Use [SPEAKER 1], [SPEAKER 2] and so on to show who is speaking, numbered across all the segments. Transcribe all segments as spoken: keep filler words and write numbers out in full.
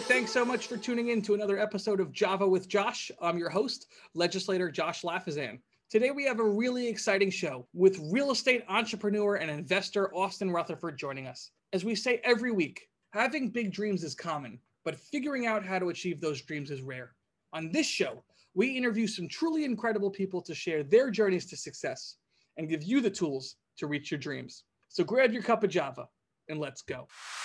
[SPEAKER 1] thanks so much for tuning in to another episode of Java with Josh. I'm your host, legislator Josh Lafazan. Today we have a really exciting show with real estate entrepreneur and investor Austin Rutherford joining us. As we say every week, having big dreams is common, but figuring out how to achieve those dreams is rare. On this show, we interview some truly incredible people to share their journeys to success and give you the tools to reach your dreams. So grab your cup of Java and let's go.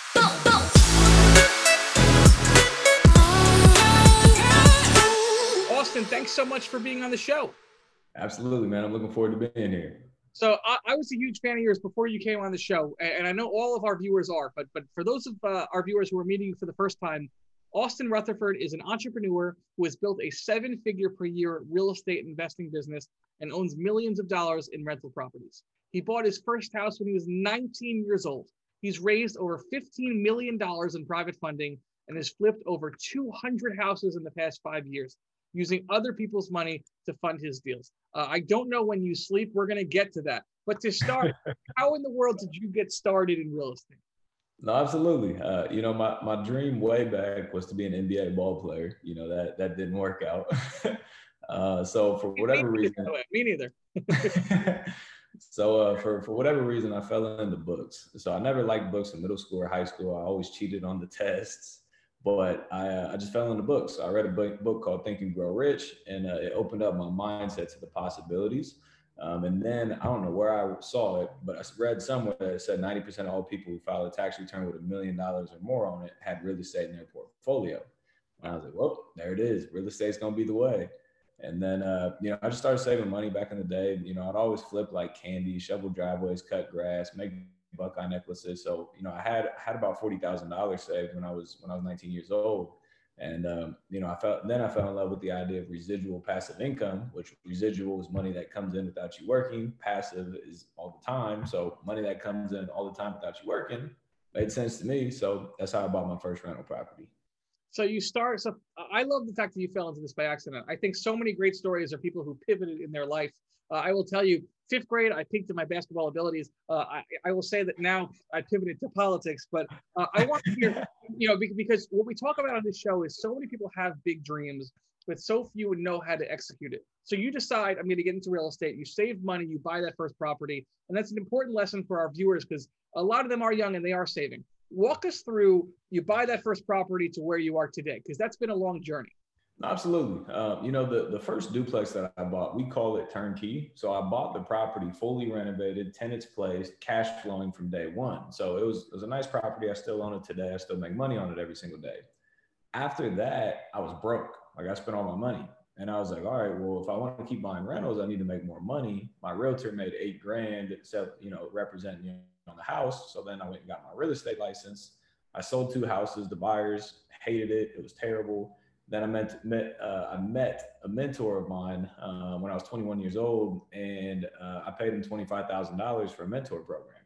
[SPEAKER 1] Austin, thanks so much for being on the show.
[SPEAKER 2] Absolutely, man. I'm looking forward to being here.
[SPEAKER 1] So I, I was a huge fan of yours before you came on the show, and, and I know all of our viewers are, but but for those of uh, our viewers who are meeting you for the first time, Austin Rutherford is an entrepreneur who has built a seven-figure per year real estate investing business and owns millions of dollars in rental properties. He bought his first house when he was nineteen years old. He's raised over fifteen million dollars in private funding and has flipped over two hundred houses in the past five years, using other people's money to fund his deals. Uh, I don't know when you sleep. We're going to get to that. But to start, how in the world did you get started in real estate?
[SPEAKER 2] No, absolutely. Uh, you know, my, my dream way back was to be an N B A ball player. You know, that that didn't work out. uh, so for whatever
[SPEAKER 1] me
[SPEAKER 2] reason.
[SPEAKER 1] Neither, me neither.
[SPEAKER 2] so uh, for, for whatever reason, I fell into books. So I never liked books in middle school or high school. I always cheated on the tests. But I, uh, I just fell into books. I read a book, book called Think and Grow Rich, and uh, it opened up my mindset to the possibilities. Um, and then I don't know where I saw it, but I read somewhere that it said ninety percent of all people who filed a tax return with a million dollars or more on it had real estate in their portfolio. And I was like, well, there it is. Real estate's going to be the way. And then, uh, you know, I just started saving money back in the day. You know, I'd always flip like candy, shovel driveways, cut grass, make Buckeye necklaces. So, you know, I had had about forty thousand dollars saved when I was when I was nineteen years old. And, um, you know, I felt then I fell in love with the idea of residual passive income, which residual is money that comes in without you working. Passive is all the time. So money that comes in all the time without you working made sense to me. So that's how I bought my first rental property.
[SPEAKER 1] So you start, so I love the fact that you fell into this by accident. I think so many great stories are people who pivoted in their life. Uh, I will tell you, fifth grade, I peaked in my basketball abilities. Uh, I, I will say that now I pivoted to politics, but uh, I want to hear, you know, because what we talk about on this show is so many people have big dreams, but so few would know how to execute it. So you decide, I'm going to get into real estate. You save money, you buy that first property. And that's an important lesson for our viewers because a lot of them are young and they are saving. Walk us through, you buy that first property to where you are today, because that's been a long journey.
[SPEAKER 2] Absolutely. Um, you know, the, the first duplex that I bought, we call it turnkey. So I bought the property fully renovated, tenants placed, cash flowing from day one. So it was, it was a nice property. I still own it today. I still make money on it every single day. After that, I was broke. Like I spent all my money. And I was like, all right, well, if I want to keep buying rentals, I need to make more money. My realtor made eight grand, except, you know, representing you on the house. So then I went and got my real estate license. I sold two houses. The buyers hated it. It was terrible. Then I met, met uh, I met a mentor of mine uh, when I was twenty-one years old, and uh, I paid him twenty-five thousand dollars for a mentor program.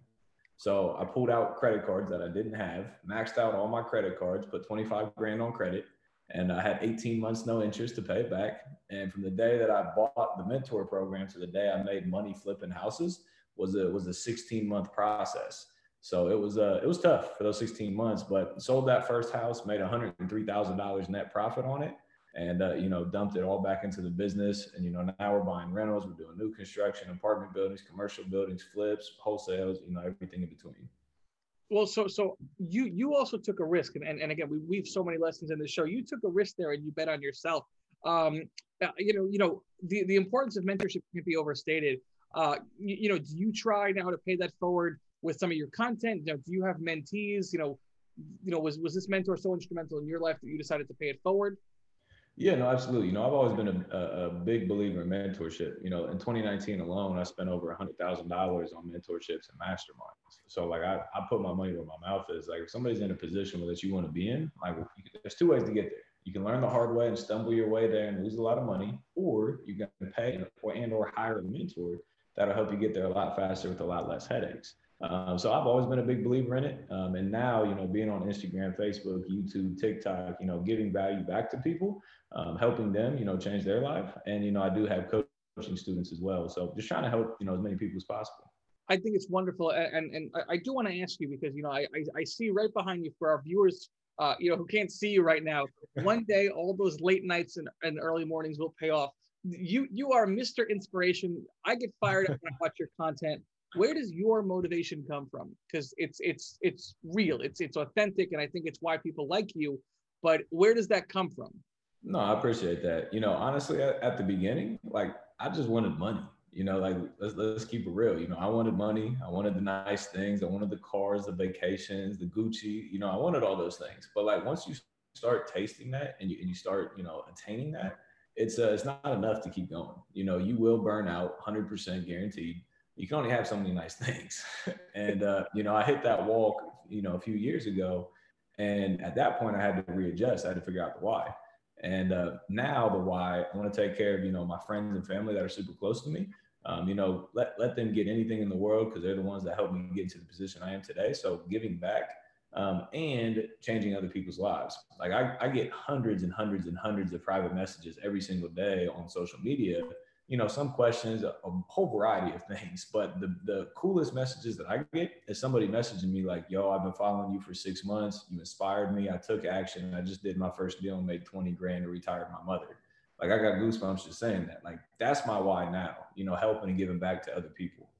[SPEAKER 2] So I pulled out credit cards that I didn't have, maxed out all my credit cards, put twenty-five grand on credit, and I had eighteen months, no interest to pay it back. And from the day that I bought the mentor program to the day I made money flipping houses was a, was a sixteen month process. So it was uh, it was tough for those sixteen months, but sold that first house, made one hundred three thousand dollars net profit on it, and uh, you know, dumped it all back into the business. And you know, now we're buying rentals, we're doing new construction, apartment buildings, commercial buildings, flips, wholesales, you know, everything in between.
[SPEAKER 1] Well, so so you you also took a risk, and and, and again, we we've so many lessons in this show. You took a risk there, and you bet on yourself. Um, uh, you know, you know, the the importance of mentorship can't be overstated. Uh, you, you know, do you try now to pay that forward with some of your content? You know, do you have mentees? You know, you know, was was this mentor so instrumental in your life that you decided to pay it forward?
[SPEAKER 2] Yeah, no, absolutely. You know, I've always been a, a, a big believer in mentorship. You know, in twenty nineteen alone, I spent over one hundred thousand dollars on mentorships and masterminds. So like I, I put my money where my mouth is. Like if somebody's in a position that you want to be in, like you can, there's two ways to get there. You can learn the hard way and stumble your way there and lose a lot of money, or you can pay or and or hire a mentor that'll help you get there a lot faster with a lot less headaches. Um, so I've always been a big believer in it. Um, and now, you know, being on Instagram, Facebook, YouTube, TikTok, you know, giving value back to people, um, helping them, you know, change their life. And, you know, I do have coaching students as well. So just trying to help, you know, as many people as possible.
[SPEAKER 1] I think it's wonderful. And, and I do want to ask you because, you know, I, I, I see right behind you for our viewers uh, you know, who can't see you right now, one day all those late nights and, and early mornings will pay off. You you are Mister Inspiration. I get fired up when I watch your content. Where does your motivation come from? Because it's it's it's real, it's it's authentic, and I think it's why people like you. But where does that come from?
[SPEAKER 2] No, I appreciate that. You know, honestly, at, at the beginning, like I just wanted money. You know, like let's let's keep it real. You know, I wanted money. I wanted the nice things. I wanted the cars, the vacations, the Gucci. You know, I wanted all those things. But like once you start tasting that and you and you start, you know, attaining that, it's uh, it's not enough to keep going. You know, you will burn out, one hundred percent guaranteed. You can only have so many nice things. and uh, you know, I hit that wall, you know, a few years ago, and at that point, I had to readjust. I had to figure out the why. And uh, now the why, I want to take care of, you know, my friends and family that are super close to me. Um, you know, let, let them get anything in the world because they're the ones that helped me get to the position I am today. So giving back um, and changing other people's lives. Like I, I get hundreds and hundreds and hundreds of private messages every single day on social media. You know, some questions, a, a whole variety of things. But the, the coolest messages that I get is somebody messaging me like, yo, I've been following you for six months. You inspired me. I took action. I just did my first deal and made twenty grand and retired my mother. Like I got goosebumps just saying that. Like that's my why now, you know, helping and giving back to other people.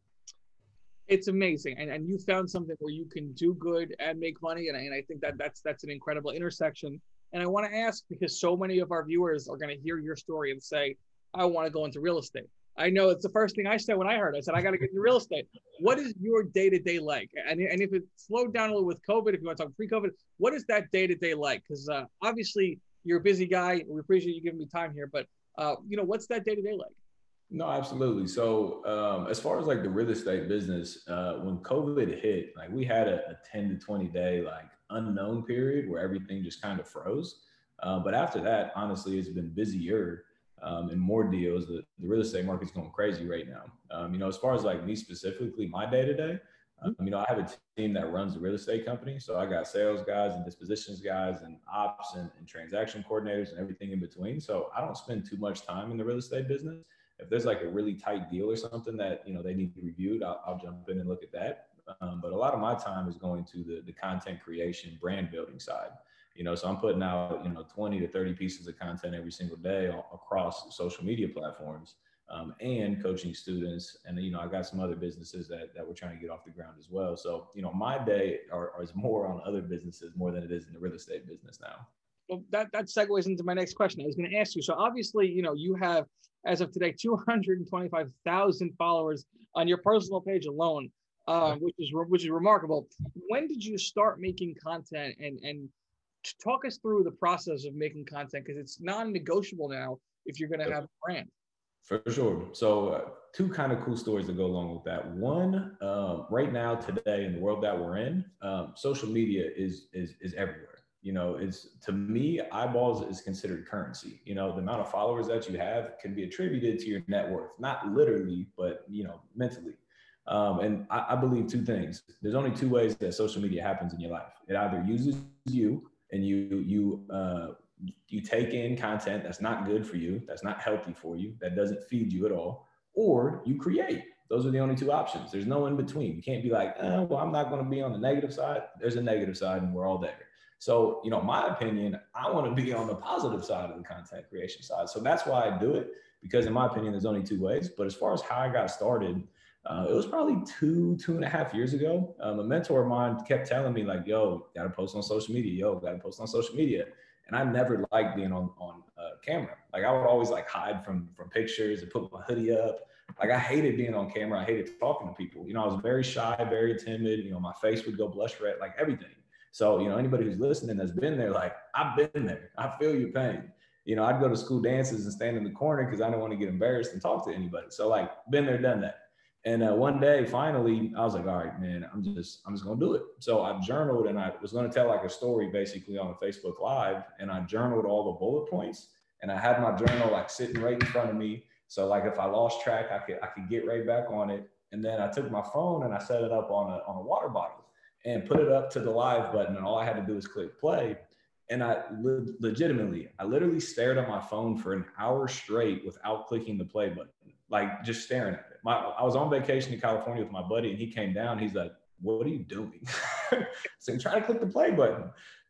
[SPEAKER 1] It's amazing. And, and you found something where you can do good and make money. And I, and I think that that's, that's an incredible intersection. And I want to ask, because so many of our viewers are going to hear your story and say, I want to go into real estate. I know it's the first thing I said when I heard. I said, I got to get into real estate. What is your day-to-day like? And, and if it slowed down a little with COVID, if you want to talk pre-COVID, what is that day-to-day like? Because uh, obviously you're a busy guy. We appreciate you giving me time here. But, uh, you know, what's that day-to-day like?
[SPEAKER 2] No, absolutely. So um, as far as like the real estate business, uh, when COVID hit, like we had a, a ten to twenty day like unknown period where everything just kind of froze. Uh, but after that, honestly, it's been busier. Um, and more deals. The, the real estate market's going crazy right now. Um, you know, as far as like me specifically, my day to day, you know, I have a team that runs a real estate company. So I got sales guys and dispositions guys and ops and, and transaction coordinators and everything in between. So I don't spend too much time in the real estate business. If there's like a really tight deal or something that, you know, they need reviewed, I'll, I'll jump in and look at that. Um, but a lot of my time is going to the, the content creation, brand building side. You know, so I'm putting out, you know, twenty to thirty pieces of content every single day across social media platforms um, and coaching students. And, you know, I got some other businesses that, that we're trying to get off the ground as well. So, you know, my day are, are is more on other businesses more than it is in the real estate business now.
[SPEAKER 1] Well, that, that segues into my next question. I was going to ask you. So obviously, you know, you have, as of today, two hundred twenty-five thousand followers on your personal page alone, um, which is which is remarkable. When did you start making content, and and talk us through the process of making content, because it's non-negotiable now if you're going to have a brand?
[SPEAKER 2] For sure. So uh, two kind of cool stories that go along with that. One, uh, right now, today, in the world that we're in, um, social media is is is everywhere. You know, it's, to me, eyeballs is considered currency. You know, the amount of followers that you have can be attributed to your net worth, not literally, but, you know, mentally. Um, and I, I believe two things. There's only two ways that social media happens in your life. It either uses you and you, you, uh, you take in content that's not good for you, that's not healthy for you, that doesn't feed you at all, or you create. Those are the only two options. There's no in between. You can't be like, oh, well, I'm not going to be on the negative side. There's a negative side and we're all there. So, you know, my opinion, I want to be on the positive side of the content creation side. So that's why I do it, because in my opinion, there's only two ways. But as far as how I got started, uh, it was probably two, two and a half years ago. Um, a mentor of mine kept telling me like, yo, got to post on social media. Yo, got to post on social media. And I never liked being on, on uh, camera. Like I would always like hide from, from pictures and put my hoodie up. Like I hated being on camera. I hated talking to people. You know, I was very shy, very timid. You know, my face would go blush red, like everything. So, you know, anybody who's listening that's been there, like, I've been there. I feel your pain. You know, I'd go to school dances and stand in the corner because I didn't want to get embarrassed and talk to anybody. So, like, been there, done that. And uh, one day, finally, I was like, all right, man, I'm just, I'm just going to do it. So I journaled, and I was going to tell like a story basically on a Facebook Live. And I journaled all the bullet points. And I had my journal like sitting right in front of me. So like if I lost track, I could, I could get right back on it. And then I took my phone and I set it up on a, on a water bottle and put it up to the live button. And all I had to do was click play. And I le- legitimately, I literally stared at my phone for an hour straight without clicking the play button, like just staring at it. My, I was on vacation in California with my buddy, and he came down. He's like, what are you doing? So I'm trying to click the play button.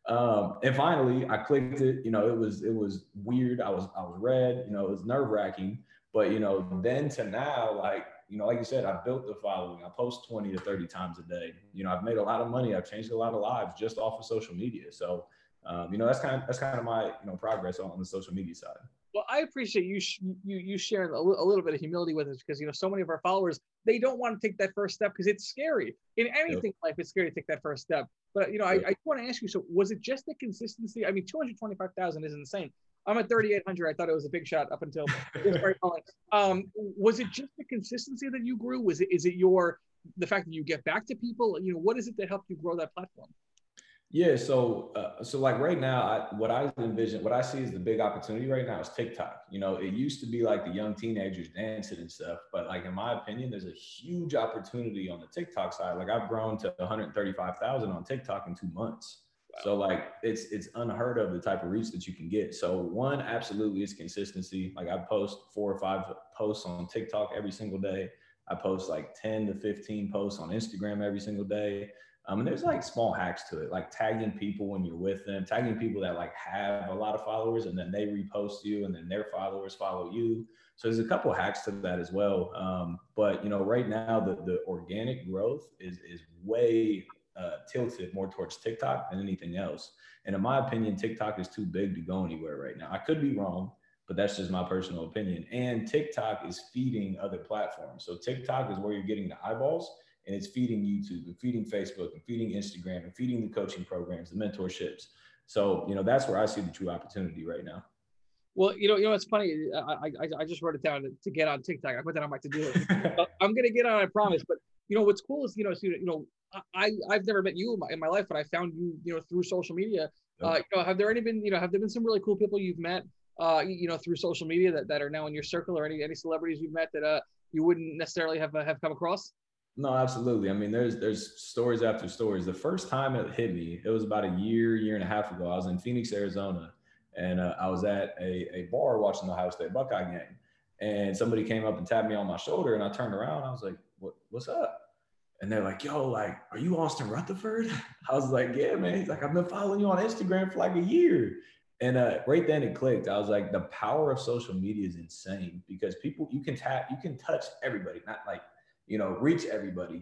[SPEAKER 2] Um, and finally I clicked it. You know, it was, it was weird. I was, I was red, you know, it was nerve wracking, but you know, then to now, like, you know, like you said, I built the following. I post twenty to thirty times a day. You know, I've made a lot of money. I've changed a lot of lives just off of social media. So, um, you know, that's kind of, that's kind of my, you know, progress on, on the social media side.
[SPEAKER 1] Well, I appreciate you sh- you you sharing a, l- a little bit of humility with us, because you know so many of our followers, they don't want to take that first step because it's scary. In
[SPEAKER 2] Yep.
[SPEAKER 1] anything in life, it's scary to take that first step. But you know, I,
[SPEAKER 2] Yep.
[SPEAKER 1] I want to ask you. So, was it just the consistency? I mean, two hundred twenty-five thousand is insane. I'm at thirty-eight hundred. I thought it was a big shot up until this very moment. Um, was it just the consistency that you grew? Was it is it your the fact that you get back to people? You know, what is it that helped you grow that platform?
[SPEAKER 2] Yeah, so uh, so like right now, I, what I envision, what I see as the big opportunity right now is TikTok. You know, it used to be like the young teenagers dancing and stuff, but like in my opinion, there's a huge opportunity on the TikTok side. Like I've grown to one hundred thirty-five thousand on TikTok in two months.
[SPEAKER 1] Wow.
[SPEAKER 2] So like it's it's unheard of the type of reach that you can get. So one, absolutely, is consistency. Like I post four or five posts on TikTok every single day. I post like ten to fifteen posts on Instagram every single day. Um, and there's like small hacks to it, like tagging people when you're with them, tagging people that like have a lot of followers, and then they repost you, and then their followers follow you. So there's a couple hacks to that as well. Um, but you know, right now the the organic growth is is way uh, tilted more towards TikTok than anything else. And in my opinion, TikTok is too big to go anywhere right now. I could be wrong, but that's just my personal opinion. And TikTok is feeding other platforms. So TikTok is where you're getting the eyeballs, and it's feeding YouTube and feeding Facebook and feeding Instagram and feeding the coaching programs, the mentorships. So, you know, that's where I see the true opportunity right now.
[SPEAKER 1] Well, you know, you know, it's funny. I I, I just wrote it down to, to get on TikTok. I put that on my to-do list. I'm gonna get on, I promise. But you know, what's cool is you know, so, you know, I I've never met you in my, in my life, but I found you, you know, through social media. Uh, you know, have there any been, you know, have there been some really cool people you've met, uh, you know, through social media that, that are now in your circle, or any any celebrities you've met that uh you wouldn't necessarily have uh, have come across?
[SPEAKER 2] No, absolutely. I mean, there's there's stories after stories. The first time it hit me, it was about a year, year and a half ago. I was in Phoenix, Arizona, and uh, I was at a, a bar watching the Ohio State Buckeye game. And somebody came up and tapped me on my shoulder, and I turned around. I was like, "What? What's up?" And they're like, "Yo, like, are you Austin Rutherford?" I was like, "Yeah, man." He's like, "I've been following you on Instagram for like a year." And uh, right then it clicked. I was like, the power of social media is insane, because people, you can tap, you can touch everybody, not like, you know, reach everybody.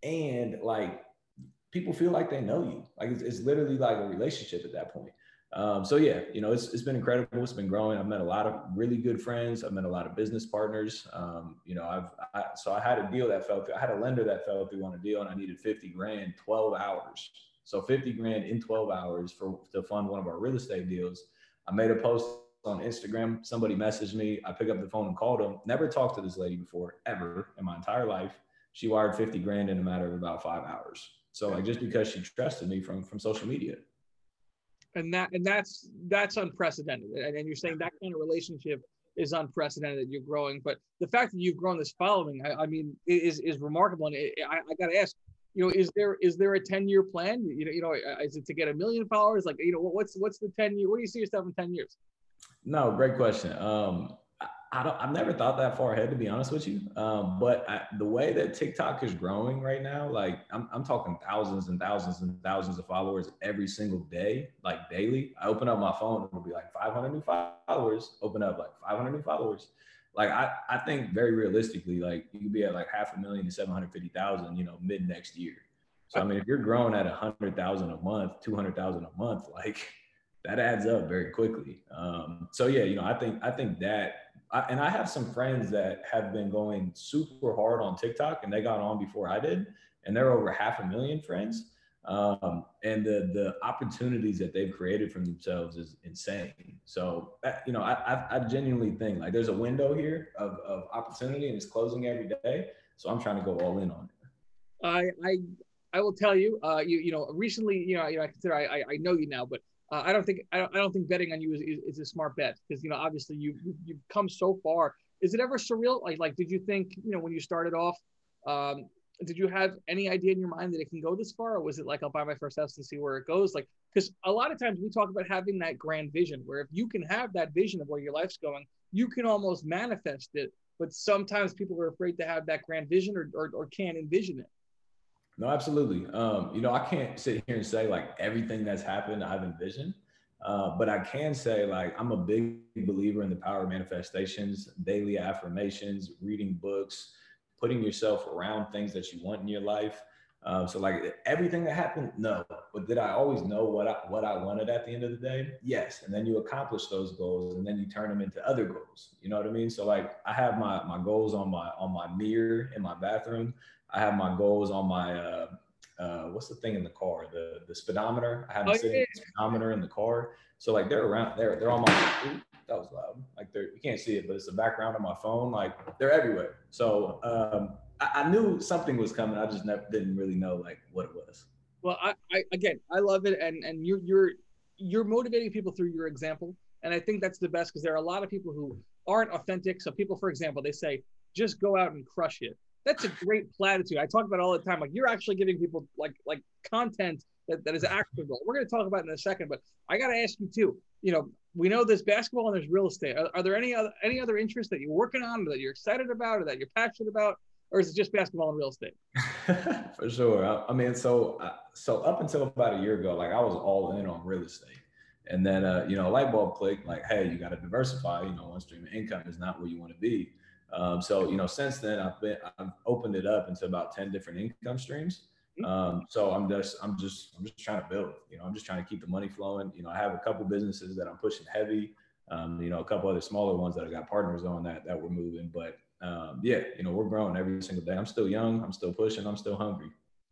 [SPEAKER 2] And like, people feel like they know you. Like it's, it's literally like a relationship at that point. Um, so yeah, you know, it's, it's been incredible. It's been growing. I've met a lot of really good friends. I've met a lot of business partners. Um, you know, I've, I, so I had a deal that fell through. I had a lender that fell through on a deal, and I needed fifty grand, twelve hours. So fifty grand in twelve hours for, to fund one of our real estate deals. I made a post on Instagram. Somebody messaged me. I picked up the phone and called them. Never talked to this lady before, ever in my entire life. She wired fifty grand in a matter of about five hours. So like, just because she trusted me from, from social media.
[SPEAKER 1] And that and that's that's unprecedented. And, and you're saying that kind of relationship is unprecedented that you're growing. But the fact that you've grown this following, I, I mean, is is remarkable. And it, I, I got to ask, you know, is there is there a ten year plan? You know, you know, is it to get a million followers? Like, you know, what's what's the ten year? Where do you see yourself in ten years?
[SPEAKER 2] No, great question. Um, I, I don't. I've never thought that far ahead, to be honest with you. Um, but I, the way that TikTok is growing right now, like I'm, I'm talking thousands and thousands and thousands of followers every single day, like daily. I open up my phone, it'll be like five hundred new followers. Open up like five hundred new followers. Like I, I think very realistically, like you could be at like half a million to seven hundred fifty thousand, you know, mid next year. So I mean, if you're growing at a hundred thousand a month, two hundred thousand a month, like that adds up very quickly. Um, so yeah, you know, I think I think that, I, and I have some friends that have been going super hard on TikTok, and they got on before I did, and they're over half a million friends. Um, and the the opportunities that they've created for themselves is insane. So you know, I, I genuinely think like there's a window here of, of opportunity, and it's closing every day. So I'm trying to go all in on it.
[SPEAKER 1] I I I will tell you, uh, you you know, recently, you know, you know, I consider I I know you now, but uh, I don't think I don't, I don't think betting on you is, is, is a smart bet, because you know, obviously you you've come so far. Is it ever surreal? Like like did you think, you know, when you started off, um, did you have any idea in your mind that it can go this far, or was it like, I'll buy my first house and see where it goes? Like, because a lot of times we talk about having that grand vision, where if you can have that vision of where your life's going, you can almost manifest it. But sometimes people are afraid to have that grand vision, or or, or can't envision it.
[SPEAKER 2] No, absolutely. Um, you know, I can't sit here and say like everything that's happened I've envisioned, uh, but I can say like I'm a big believer in the power of manifestations, daily affirmations, reading books, putting yourself around things that you want in your life. Um, so like everything that happened, no. But did I always know what I what I wanted at the end of the day? Yes. And then you accomplish those goals, and then you turn them into other goals. You know what I mean? So like I have my my goals on my on my mirror in my bathroom. I have my goals on my uh, uh, what's the thing in the car? The the speedometer. I have them
[SPEAKER 1] Oh
[SPEAKER 2] sitting
[SPEAKER 1] yeah.
[SPEAKER 2] with the speedometer in the car. So like they're around. They're they're on my. Ooh, that was loud. Like they're you can't see it, but it's the background of my phone. Like they're everywhere. So um, I, I knew something was coming. I just never didn't really know like what it was.
[SPEAKER 1] Well, I, I again, I love it, and and you're you're you're motivating people through your example, and I think that's the best because there are a lot of people who aren't authentic. So people, for example, they say just go out and crush it. That's a great platitude. I talk about it all the time. Like you're actually giving people like like content that, that is actionable. We're going to talk about it in a second, but I got to ask you too. You know, we know there's basketball and there's real estate. Are, are there any other any other interests that you're working on, or that you're excited about, or that you're passionate about, or is it just basketball and real estate?
[SPEAKER 2] For sure. I, I mean, so uh, so up until about a year ago, like I was all in on real estate, and then uh, you know, a light bulb clicked. Like, hey, you got to diversify. You know, one stream of income is not where you want to be. Um, so you know, since then, I've been I've opened it up into about ten different income streams. Um, so I'm just I'm just I'm just trying to build. You know, I'm just trying to keep the money flowing. You know, I have a couple businesses that I'm pushing heavy. Um, you know, a couple other smaller ones that I got partners on that that we're moving, but um, yeah, you know, we're growing every single day. I'm still young. I'm still pushing. I'm still hungry.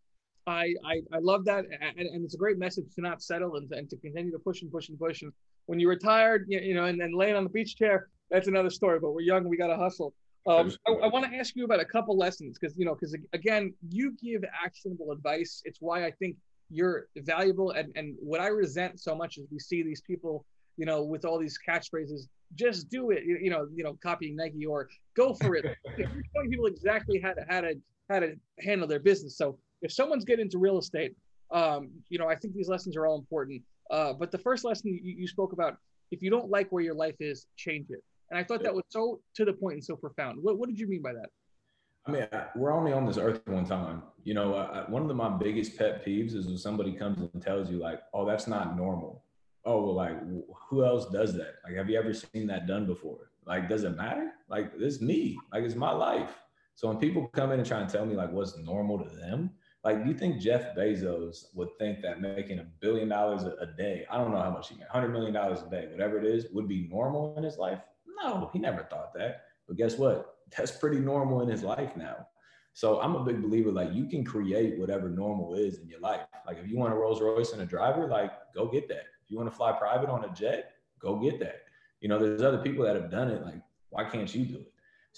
[SPEAKER 1] I, I, I love that. And, and it's a great message to not settle and, and to continue to push and push and push. And when you're retired, you, you know, and then laying on the beach chair, that's another story. But we're young and we got to hustle. Um, I, I want to ask you about a couple lessons because, you know, because again, you give actionable advice. It's why I think you're valuable. And, and what I resent so much is we see these people, you know, with all these catchphrases, just do it, you, you know, you know, copying Nike or go for it. You're showing people exactly how to, how to, how to handle their business. So if someone's getting into real estate, um, you know, I think these lessons are all important. Uh, but the first lesson you, you spoke about, if you don't like where your life is, change it. And I thought that was so to the point and so profound. What, what did you mean by that?
[SPEAKER 2] I mean, I, we're only on this earth one time. You know, I, one of the, my biggest pet peeves is when somebody comes and tells you like, oh, that's not normal. Oh, well, like who else does that? Like, have you ever seen that done before? Like, does it matter? Like, it's me. Like, it's my life. So when people come in and try and tell me like what's normal to them, like, do you think Jeff Bezos would think that making a billion dollars a day, I don't know how much he made, one hundred million dollars a day, whatever it is, would be normal in his life? No, he never thought that. But guess what? That's pretty normal in his life now. So I'm a big believer, like you can create whatever normal is in your life. Like if you want a Rolls Royce and a driver, like go get that. If you want to fly private on a jet, go get that. You know, there's other people that have done it. Like, why can't you do it?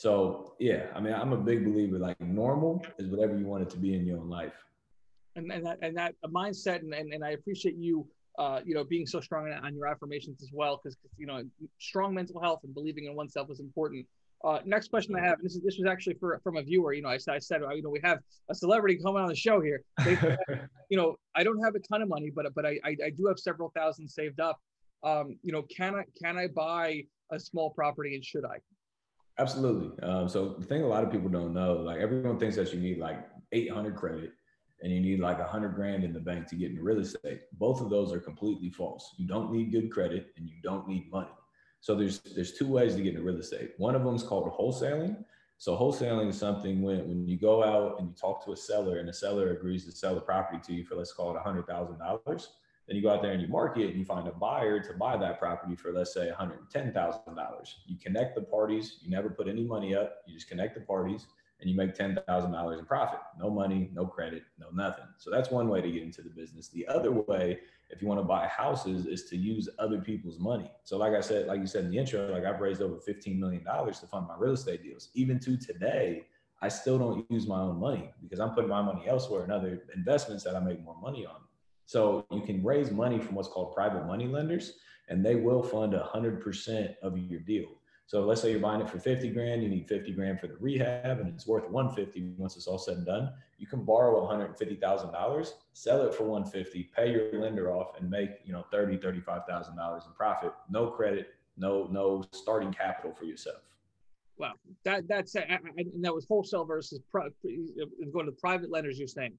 [SPEAKER 2] So yeah, I mean, I'm a big believer, like normal is whatever you want it to be in your own life.
[SPEAKER 1] And, and that, and that mindset, and, and, and I appreciate you, uh, you know, being so strong on, on your affirmations as well, because, you know, strong mental health and believing in oneself is important. Uh, next question I have, and this is this was actually for from a viewer. You know, I, I said, you know, we have a celebrity coming on the show here. They, you know, I don't have a ton of money, but but I, I I do have several thousand saved up. Um, you know, can I can I buy a small property, and should I?
[SPEAKER 2] Absolutely. Um, so the thing a lot of people don't know, like everyone thinks that you need like eight hundred credit and you need like a hundred grand in the bank to get into real estate. Both of those are completely false. You don't need good credit and you don't need money. So there's there's two ways to get into real estate. One of them is called wholesaling. So wholesaling is something when, when you go out and you talk to a seller and the seller agrees to sell the property to you for, let's call it one hundred thousand dollars. Then you go out there and you market and you find a buyer to buy that property for, let's say, one hundred ten thousand dollars. You connect the parties. You never put any money up. You just connect the parties and you make ten thousand dollars in profit. No money, no credit, no nothing. So that's one way to get into the business. The other way, if you want to buy houses, is to use other people's money. So like I said, like you said in the intro, like I've raised over fifteen million dollars to fund my real estate deals. Even to today, I still don't use my own money because I'm putting my money elsewhere in other investments that I make more money on. So you can raise money from what's called private money lenders, and they will fund one hundred percent of your deal. So let's say you're buying it for fifty grand, you need fifty grand for the rehab, and it's worth one hundred fifty once it's all said and done. You can borrow one hundred fifty thousand dollars, sell it for one hundred fifty, pay your lender off, and make, you know, thirty thousand dollars, thirty-five thousand dollars in profit. No credit, no no starting capital for yourself.
[SPEAKER 1] Wow, that that's and that was wholesale versus pro, going to private lenders. You're saying.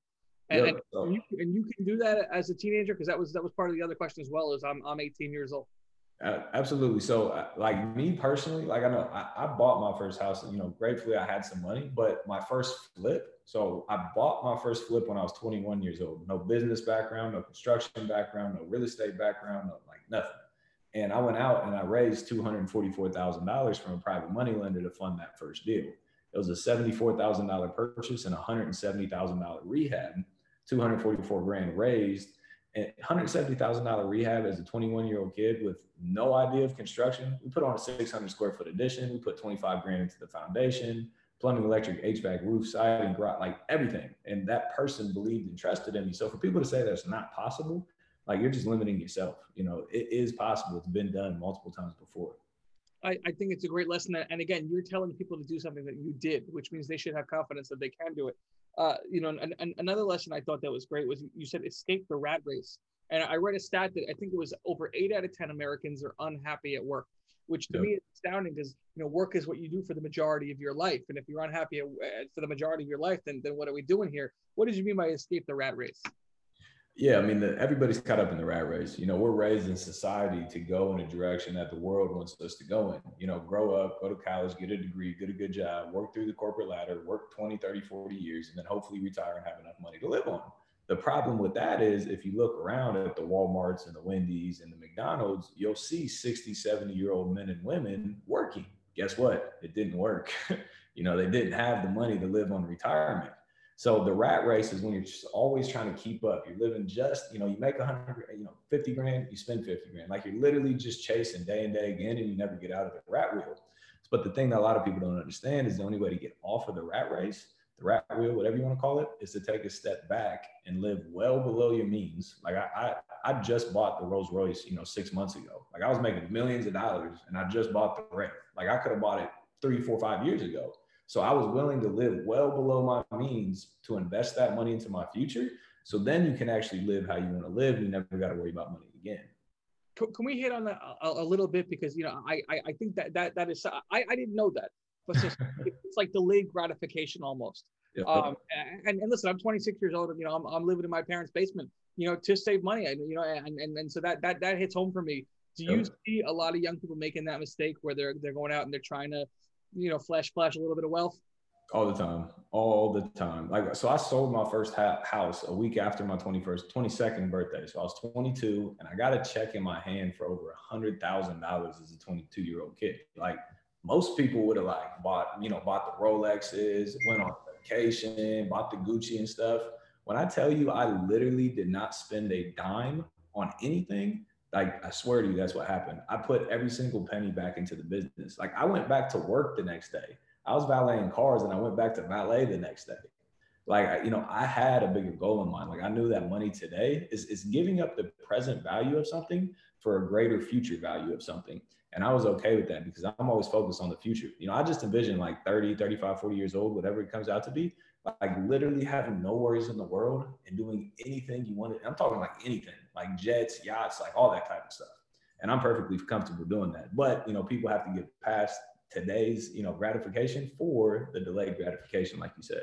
[SPEAKER 1] And,
[SPEAKER 2] Yep.
[SPEAKER 1] and,
[SPEAKER 2] So,
[SPEAKER 1] you, and you can do that as a teenager, because that was that was part of the other question as well. Is I'm I'm eighteen years old.
[SPEAKER 2] Uh, absolutely. So, uh, like me personally, like I know I, I bought my first house. You know, gratefully I had some money, but my first flip. So I bought my first flip when I was twenty-one years old. No business background, no construction background, no real estate background, no like nothing. And I went out and I raised two hundred forty-four thousand dollars from a private money lender to fund that first deal. It was a seventy-four thousand dollars purchase and a one hundred seventy thousand dollars rehab, two hundred forty-four grand raised. And one hundred seventy thousand dollars rehab as a twenty-one year old kid with no idea of construction. We put on a six hundred square foot addition. We put twenty-five grand into the foundation, plumbing, electric, H V A C, roof, siding, garage, like everything. And that person believed and trusted in me. So for people to say that's not possible, like you're just limiting yourself. You know, it is possible. It's been done multiple times before.
[SPEAKER 1] I, I think it's a great lesson. And again, you're telling people to do something that you did, which means they should have confidence that they can do it. Uh, you know, and, and another lesson I thought that was great was you said escape the rat race. And I read a stat that I think it was over eight out of ten Americans are unhappy at work, which to yep. me is astounding, because, you know, work is what you do for the majority of your life. And if you're unhappy at, for the majority of your life, then, then what are we doing here? What did you mean by escape the rat race?
[SPEAKER 2] Yeah, I mean, the, everybody's caught up in the rat race. You know, we're raised in society to go in a direction that the world wants us to go in. You know, grow up, go to college, get a degree, get a good job, work through the corporate ladder, work twenty, thirty, forty years, and then hopefully retire and have enough money to live on. The problem with that is if you look around at the Walmarts and the Wendy's and the McDonald's, you'll see sixty, seventy year old men and women working. Guess what? It didn't work. You know, they didn't have the money to live on retirement. So the rat race is when you're just always trying to keep up. You're living just, you know, you make a hundred, you know, fifty grand, you spend fifty grand. Like you're literally just chasing day and day again, and you never get out of the rat wheel. But the thing that a lot of people don't understand is the only way to get off of the rat race, the rat wheel, whatever you want to call it, is to take a step back and live well below your means. Like I, I, I just bought the Rolls Royce, you know, six months ago. Like I was making millions of dollars, and I just bought the Wraith. Like I could have bought it three, four, five years ago. So I was willing to live well below my means to invest that money into my future. So then you can actually live how you want to live. You never got to worry about money again.
[SPEAKER 1] Can, can we hit on that a, a little bit? Because, you know, I, I, I think that, that, that is, I, I didn't know that, but it's, just, it's like delayed gratification almost. Yeah. Um, and, and listen, I'm twenty-six years old, and, you know, I'm, I'm living in my parents' basement, you know, to save money. And, you know, and, and, and so that, that, that hits home for me. Do you yeah. see a lot of young people making that mistake where they're, they're going out and they're trying to, you know, flash, flash a little bit of wealth?
[SPEAKER 2] All the time, all the time. Like, so I sold my first ha- house a week after my twenty-first, twenty-second birthday. So I was twenty-two, and I got a check in my hand for over a hundred thousand dollars as a twenty-two year old kid. Like most people would have like bought, you know, bought the Rolexes, went on vacation, bought the Gucci and stuff. When I tell you, I literally did not spend a dime on anything. Like, I swear to you, that's what happened. I put every single penny back into the business. Like I went back to work the next day. I was valeting cars, and I went back to valet the next day. Like, you know, I had a bigger goal in mind. Like I knew that money today is, is giving up the present value of something for a greater future value of something. And I was okay with that because I'm always focused on the future. You know, I just envision like thirty, thirty-five, forty years old, whatever it comes out to be, like literally having no worries in the world and doing anything you wanted. I'm talking like anything, like jets, yachts, like all that type of stuff. And I'm perfectly comfortable doing that. But, you know, people have to get past today's, you know, gratification for the delayed gratification, like you said.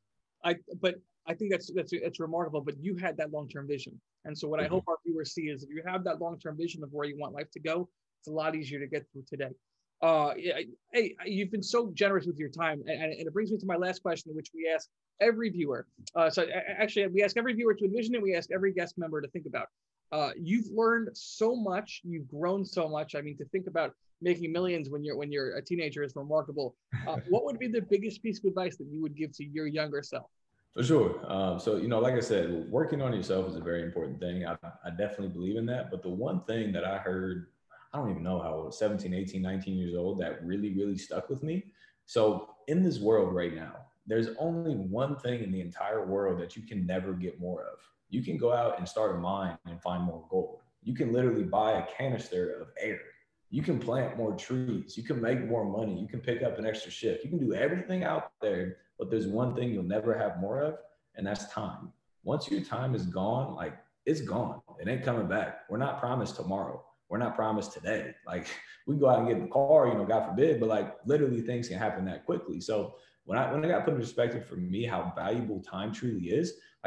[SPEAKER 1] I, but I think that's, that's, it's remarkable, but you had that long-term vision. And so what mm-hmm. I hope our viewers see is if you have that long-term vision of where you want life to go, it's a lot easier to get through today. Uh, hey, you've been so generous with your time. And, and it brings me to my last question, which we ask every viewer. Uh, so actually we ask every viewer to envision it. We ask every guest member to think about. Uh, you've learned so much. You've grown so much. I mean, to think about making millions when you're when you're a teenager is remarkable. Uh, what would be the biggest piece of advice that you would give to your younger self?
[SPEAKER 2] For sure. Um, so, you know, like I said, working on yourself is a very important thing. I, I definitely believe in that. But the one thing that I heard, I don't even know how old, seventeen, eighteen, nineteen years old, that really, really stuck with me. So in this world right now, there's only one thing in the entire world that you can never get more of. You can go out and start a mine and find more gold. You can literally buy a canister of air. You can plant more trees. You can make more money. You can pick up an extra shift. You can do everything out there, but there's one thing you'll never have more of, and that's time. Once your time is gone, like it's gone. It ain't coming back. We're not promised tomorrow. We're not promised today. Like we can go out and get in the car, you know, God forbid, but like literally things can happen that quickly. So when I, when I got put in perspective for me, how valuable time truly is,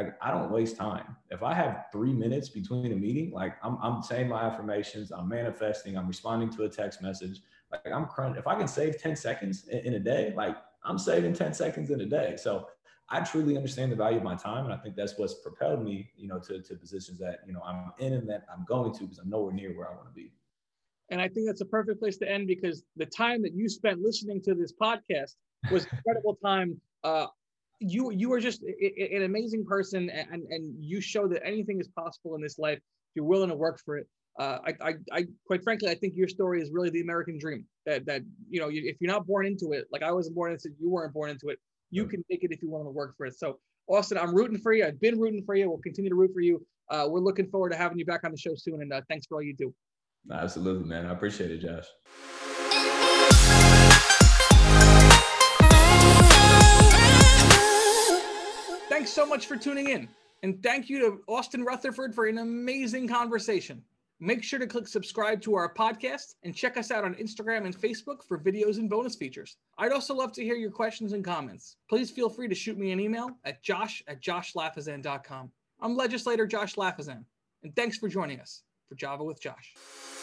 [SPEAKER 2] like, I don't waste time. If I have three minutes between a meeting, like I'm, I'm saying my affirmations, I'm manifesting, I'm responding to a text message. Like I'm crunch. If I can save ten seconds in, in a day, like I'm saving ten seconds in a day. So I truly understand the value of my time. And I think that's what's propelled me, you know, to, to positions that, you know, I'm in and that I'm going to, because I'm nowhere near where I want to be.
[SPEAKER 1] And I think that's a perfect place to end, because the time that you spent listening to this podcast was incredible time. Uh, you you are just a, an amazing person, and, and you show that anything is possible in this life if you're willing to work for it. Uh, I, I, I, quite frankly, I think your story is really the American dream. That that you know, if you're not born into it, like I wasn't born into it, you weren't born into it. You can make it if you want to work for it. So, Austin, I'm rooting for you. I've been rooting for you. We'll continue to root for you. Uh, we're looking forward to having you back on the show soon. And uh, thanks for all you do.
[SPEAKER 2] Absolutely, man. I appreciate it, Josh.
[SPEAKER 1] Thanks so much for tuning in. And thank you to Austin Rutherford for an amazing conversation. Make sure to click subscribe to our podcast and check us out on Instagram and Facebook for videos and bonus features. I'd also love to hear your questions and comments. Please feel free to shoot me an email at josh at josh lafazan dot com. I'm legislator Josh Lafazan, and thanks for joining us for Java with Josh.